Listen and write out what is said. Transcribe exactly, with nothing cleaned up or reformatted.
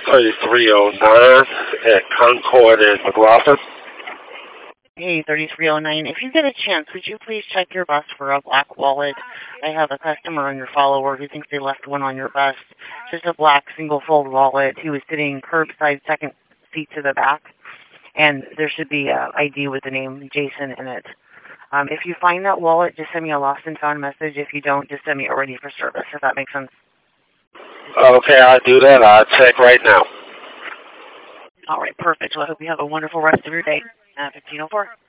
thirty-three oh nine at Concord and McLaughlin. Hey, thirty-three oh nine. If you get a chance, would you please check your bus for a black wallet? I have a customer on your follower who thinks they left one on your bus. Just a black single-fold wallet. He was sitting curbside, second seat to the back. And there should be a I D with the name Jason in it. Um, if you find that wallet, just send me a lost and found message. If you don't, just send me a ready for service, if that makes sense. Okay, I'll do that. I'll check right now. All right, perfect. Well, I hope you have a wonderful rest of your day. Uh, fifteen oh four.